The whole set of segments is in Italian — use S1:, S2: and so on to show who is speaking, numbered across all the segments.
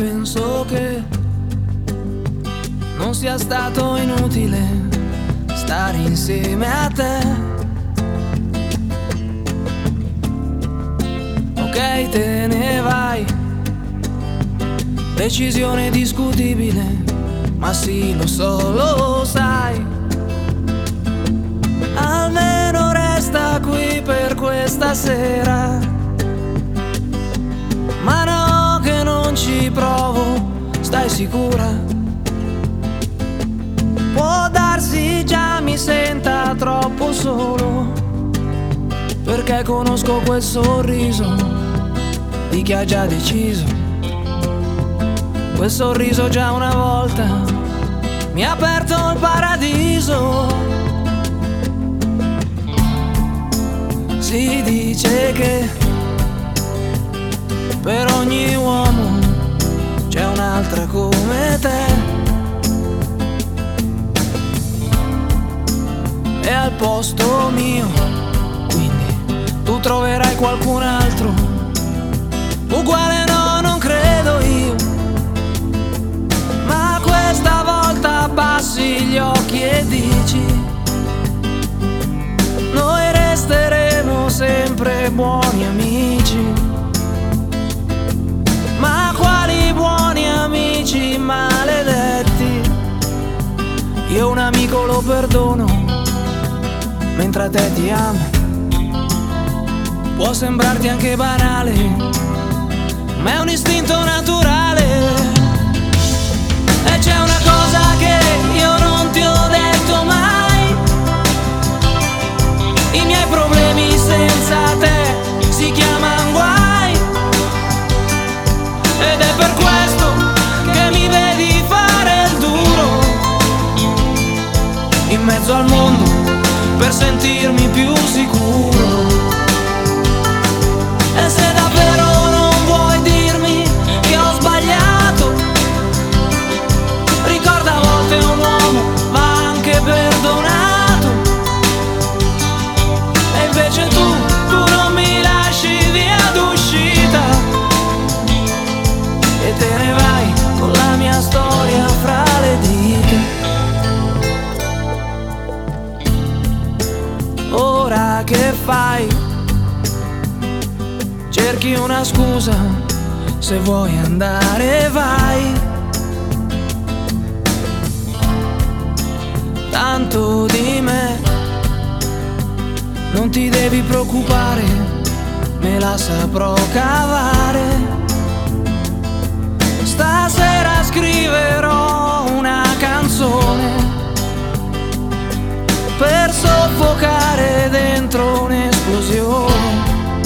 S1: penso che non sia stato inutile stare insieme a te. Ok, te ne vai, decisione discutibile, ma sì, lo so, lo sai. Almeno resta qui per questa sera. Ma no, che non ci provo, stai sicura? Può darsi già mi senta troppo solo, perché conosco quel sorriso di chi ha già deciso. Quel sorriso già una volta mi ha aperto il paradiso. Si dice che per ogni uomo c'è un'altra come te, e al posto mio quindi tu troverai qualcun altro uguale. No, non credo io, ma questa volta abbassi gli occhi e dici: noi resteremo sempre buoni amici. Ma quali buoni amici maledetti? Io un amico lo perdono, mentre a te ti amo. Può sembrarti anche banale, ma è un istinto naturale. E c'è una cosa che io non ti ho detto mai: i miei problemi senza te si chiamano guai. Ed è per questo che mi vedi fare il duro in mezzo al mondo per sentirmi più sicuro. E se davvero non vuoi dirmi che ho sbagliato, ricorda, a volte un uomo va anche perdonato. E invece tu non mi lasci via d'uscita e te ne vai con la mia storia fra le dita. Ora che fai? Cerchi una scusa, se vuoi andare vai. Tanto di me non ti devi preoccupare, me la saprò cavare. Stasera scriverò una canzone per soffocare dentro un'esplosione,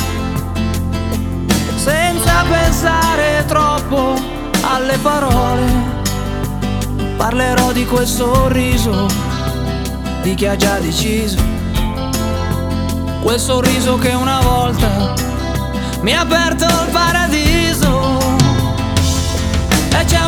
S1: senza pensare troppo alle parole. Parlerò di quel sorriso di chi ha già deciso, quel sorriso che una volta mi ha aperto il paradiso. E c'è